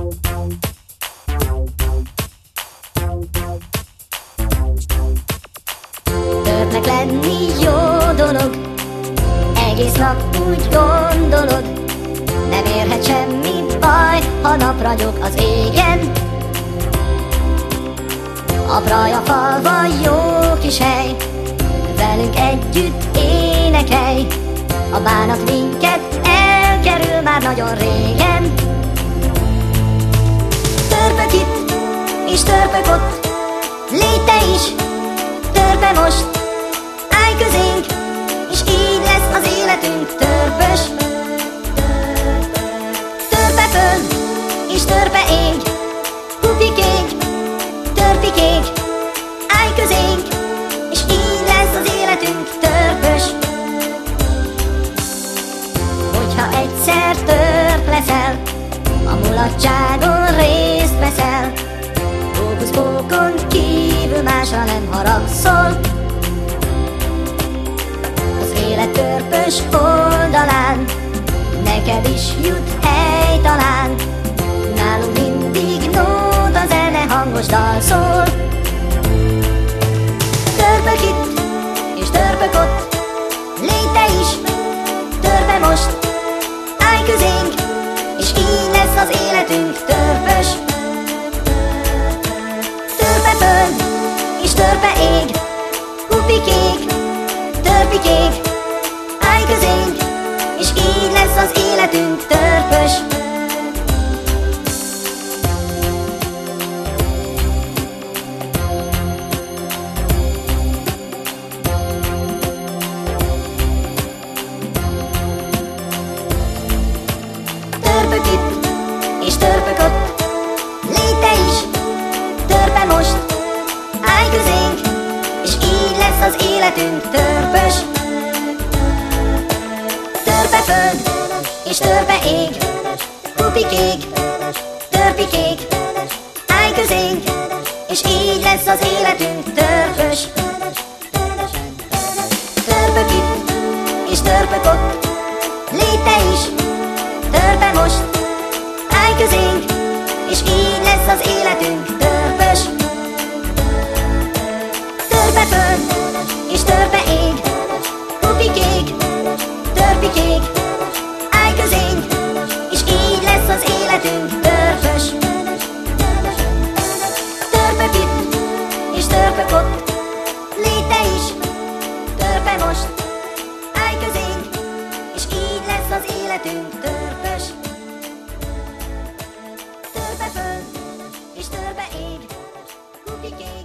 Törpnek lenni jó dolog, egész nap úgy gondolod, nem érhet semmi baj, ha nap ragyog az égen. A Praja falva jó kis hely, velünk együtt énekelj, a bánat minket elkerül már nagyon régen. Törpök itt, és törpök ott, légy te is, törpe most, állj közénk, és így lesz az életünk törpös. Törpe föld, és törpe ég, pupikék, törpikék, állj közénk, és így lesz az életünk törpös. Hogyha egyszer törp leszel, a mulatságon részt veszel, fókuszbókon kívül másra nem haragszol. Az élet törpös oldalán neked is jut hely talán, nálunk mindig nóta zene, hangos dal szól. Törpök itt, és törpök ott, légy te is, törpe most, állj közénk, és így lesz az életünk törpös. Törpe föld, és törpe ég, pupikék, törpikék, állj közénk, és így lesz az életünk törpös. Törpök itt, és törpök ott, légy te is, törpe most, állj közénk, és így lesz az életünk törpös. Törpe föld, és törpe ég, pupikék, törpikék, állj közénk, és így lesz az életünk törpös. Törpök itt, és törpök ott, légy te is, törpe most, állj közénk, és így lesz az életünk törpös. Törpe föld, és törpe ég, pupikék, törpikék, állj közénk, és így lesz az életünk törpös. Törpök itt, és törpök ott, légy te is, törpe most, állj közénk, és így lesz az életünk törpös. Törpe föld, és törpe ég, pupikék.